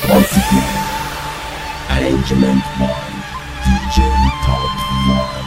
موسیقی Arrangement by DJ Top One.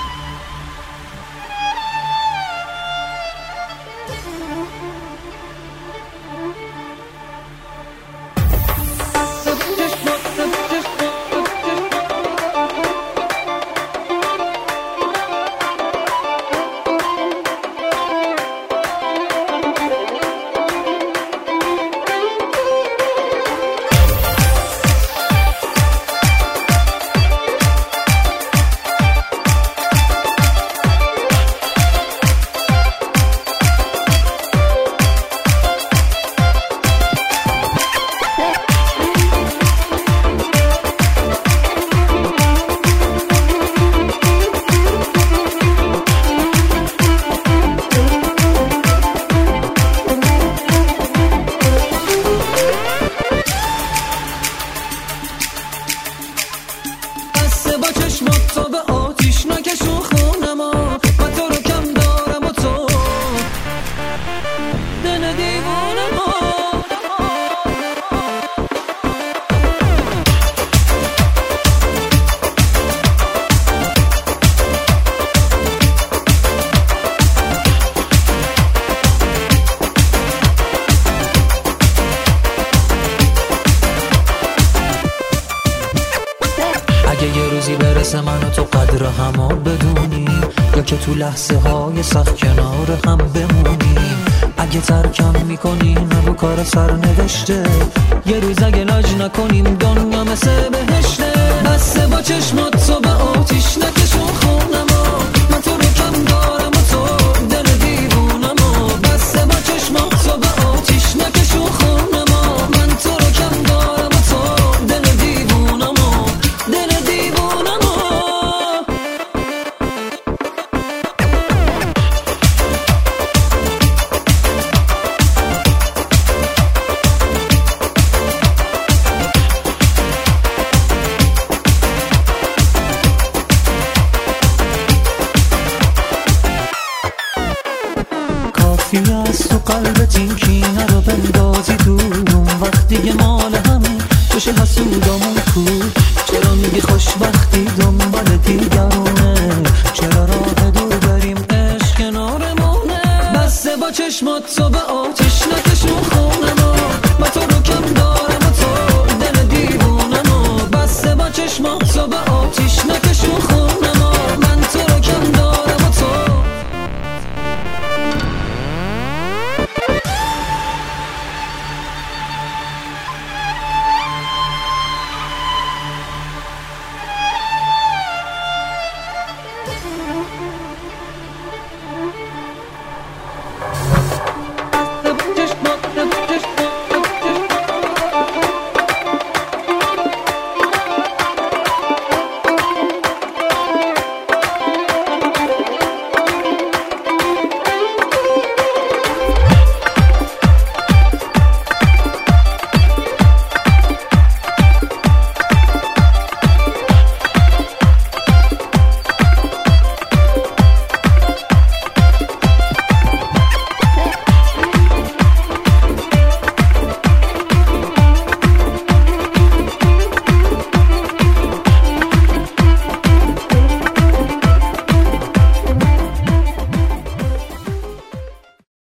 من و تو قدر همو بدونیم یا که تو لحظه های سخت کنار هم بمونیم. اگه ترکم میکنی نبو کار سر نوشته، یه روز اگه لاج نکنیم دنیا مثل بهشته. بسته با چشمات تو به آتیش نکشون خونمو، من تو رو کم دارم و تو دل دیوونمو. بسته با چشمات تو به آتیش نکشون خونمو، من تو رو کم دارم و تو دل دیوونمو، دل دیوونمو. کافی است تو قلبت این کینه رو بندازی دون، وقتی یه مال همین بشه حسودامون کو. چرا میگی خوشبختی دنبال دیگرونه، چرا راه دور بریم عشق کنارمونه. بسته با چشمات تو